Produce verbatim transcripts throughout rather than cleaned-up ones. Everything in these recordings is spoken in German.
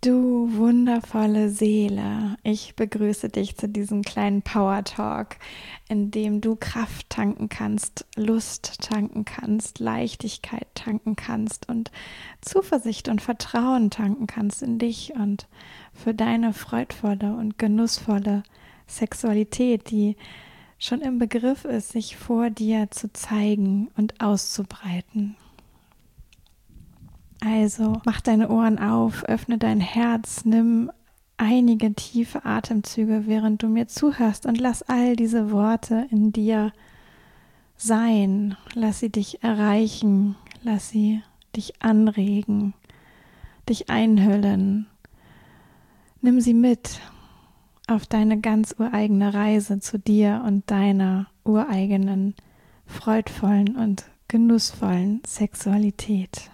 Du wundervolle Seele, ich begrüße dich zu diesem kleinen Power Talk, in dem du Kraft tanken kannst, Lust tanken kannst, Leichtigkeit tanken kannst und Zuversicht und Vertrauen tanken kannst in dich und für deine freudvolle und genussvolle Sexualität, die schon im Begriff ist, sich vor dir zu zeigen und auszubreiten. Also mach deine Ohren auf, öffne dein Herz, nimm einige tiefe Atemzüge, während du mir zuhörst und lass all diese Worte in dir sein. Lass sie dich erreichen, lass sie dich anregen, dich einhüllen. Nimm sie mit auf deine ganz ureigene Reise zu dir und deiner ureigenen, freudvollen und genussvollen Sexualität.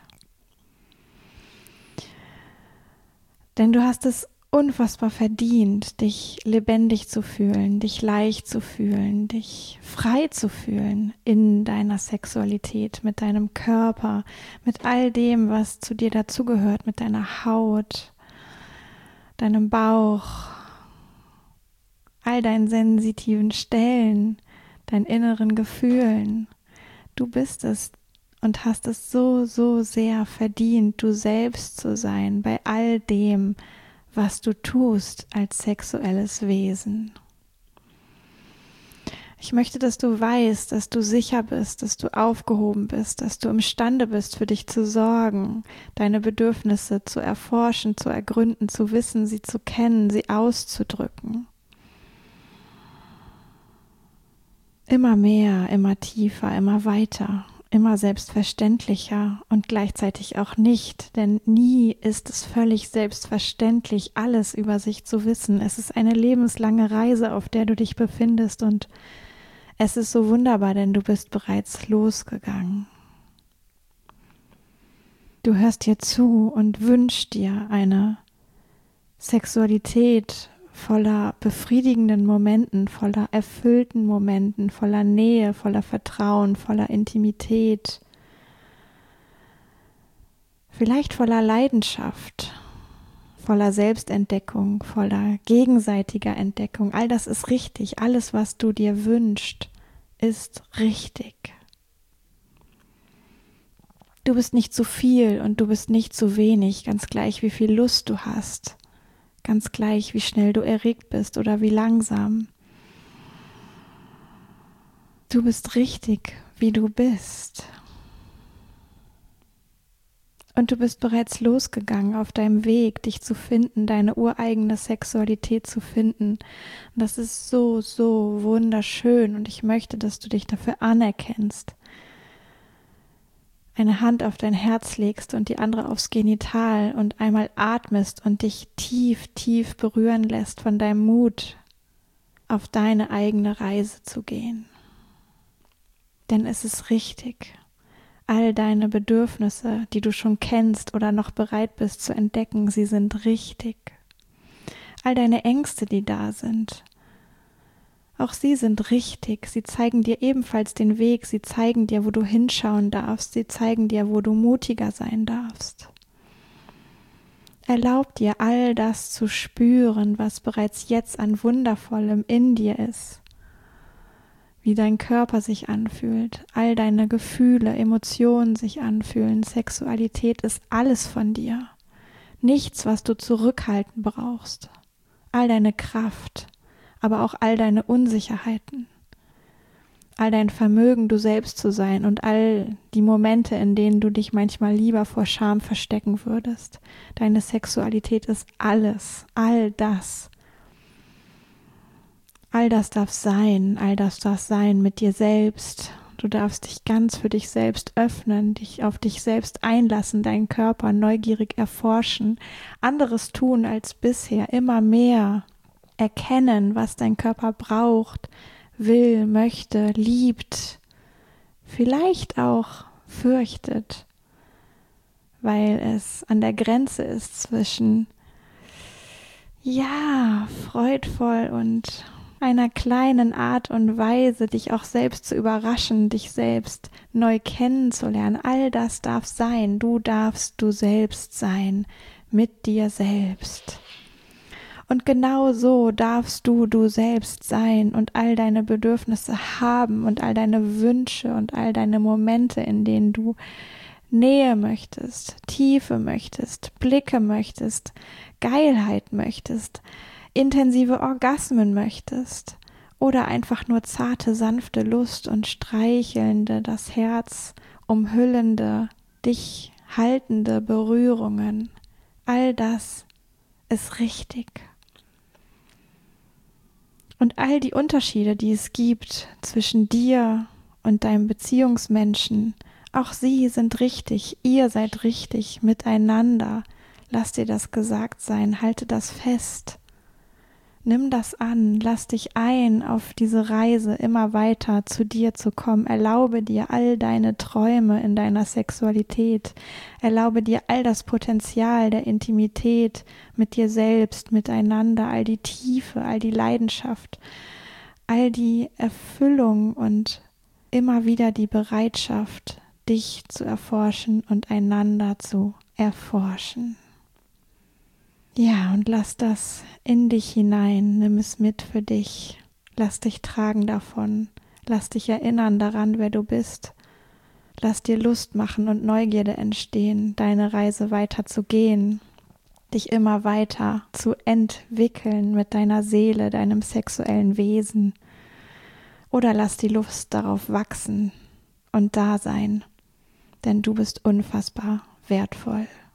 Denn du hast es unfassbar verdient, dich lebendig zu fühlen, dich leicht zu fühlen, dich frei zu fühlen in deiner Sexualität, mit deinem Körper, mit all dem, was zu dir dazugehört, mit deiner Haut, deinem Bauch, all deinen sensitiven Stellen, deinen inneren Gefühlen. Du bist es und hast es so, so sehr verdient, du selbst zu sein bei all dem, was du tust als sexuelles Wesen. Ich möchte, dass du weißt, dass du sicher bist, dass du aufgehoben bist, dass du imstande bist, für dich zu sorgen, deine Bedürfnisse zu erforschen, zu ergründen, zu wissen, sie zu kennen, sie auszudrücken. Immer mehr, immer tiefer, immer weiter. Immer selbstverständlicher und gleichzeitig auch nicht, denn nie ist es völlig selbstverständlich, alles über sich zu wissen. Es ist eine lebenslange Reise, auf der du dich befindest und es ist so wunderbar, denn du bist bereits losgegangen. Du hörst dir zu und wünschst dir eine Sexualität voller befriedigenden Momenten, voller erfüllten Momenten, voller Nähe, voller Vertrauen, voller Intimität, vielleicht voller Leidenschaft, voller Selbstentdeckung, voller gegenseitiger Entdeckung. All das ist richtig. Alles, was du dir wünschst, ist richtig. Du bist nicht zu viel und du bist nicht zu wenig, ganz gleich, wie viel Lust du hast. Ganz gleich, wie schnell du erregt bist oder wie langsam. Du bist richtig, wie du bist. Und du bist bereits losgegangen auf deinem Weg, dich zu finden, deine ureigene Sexualität zu finden. Und das ist so, so wunderschön und ich möchte, dass du dich dafür anerkennst. Eine Hand auf dein Herz legst und die andere aufs Genital und einmal atmest und dich tief, tief berühren lässt von deinem Mut, auf deine eigene Reise zu gehen. Denn es ist richtig, all deine Bedürfnisse, die du schon kennst oder noch bereit bist zu entdecken, sie sind richtig. All deine Ängste, die da sind, auch sie sind richtig, sie zeigen dir ebenfalls den Weg, sie zeigen dir, wo du hinschauen darfst, sie zeigen dir, wo du mutiger sein darfst. Erlaub dir, all das zu spüren, was bereits jetzt an Wundervollem in dir ist, wie dein Körper sich anfühlt, all deine Gefühle, Emotionen sich anfühlen, Sexualität ist alles von dir, nichts, was du zurückhalten brauchst, all deine Kraft, aber auch all deine Unsicherheiten, all dein Vermögen, du selbst zu sein und all die Momente, in denen du dich manchmal lieber vor Scham verstecken würdest. Deine Sexualität ist alles, all das. All das darf sein, all das darf sein mit dir selbst. Du darfst dich ganz für dich selbst öffnen, dich auf dich selbst einlassen, deinen Körper neugierig erforschen, anderes tun als bisher, immer mehr erkennen, was dein Körper braucht, will, möchte, liebt, vielleicht auch fürchtet, weil es an der Grenze ist zwischen ja, freudvoll und einer kleinen Art und Weise, dich auch selbst zu überraschen, dich selbst neu kennenzulernen. All das darf sein. Du darfst du selbst sein, mit dir selbst. Und genau so darfst du du selbst sein und all deine Bedürfnisse haben und all deine Wünsche und all deine Momente, in denen du Nähe möchtest, Tiefe möchtest, Blicke möchtest, Geilheit möchtest, intensive Orgasmen möchtest oder einfach nur zarte, sanfte Lust und streichelnde, das Herz umhüllende, dich haltende Berührungen. All das ist richtig. Und all die Unterschiede, die es gibt zwischen dir und deinem Beziehungsmenschen, auch sie sind richtig, ihr seid richtig miteinander. Lass dir das gesagt sein, halte das fest. Nimm das an, lass dich ein auf diese Reise, immer weiter zu dir zu kommen. Erlaube dir all deine Träume in deiner Sexualität. Erlaube dir all das Potenzial der Intimität mit dir selbst, miteinander, all die Tiefe, all die Leidenschaft, all die Erfüllung und immer wieder die Bereitschaft, dich zu erforschen und einander zu erforschen. Ja, und lass das in dich hinein, nimm es mit für dich, lass dich tragen davon, lass dich erinnern daran, wer du bist, lass dir Lust machen und Neugierde entstehen, deine Reise weiter zu gehen, dich immer weiter zu entwickeln mit deiner Seele, deinem sexuellen Wesen, oder lass die Lust darauf wachsen und da sein, denn du bist unfassbar wertvoll.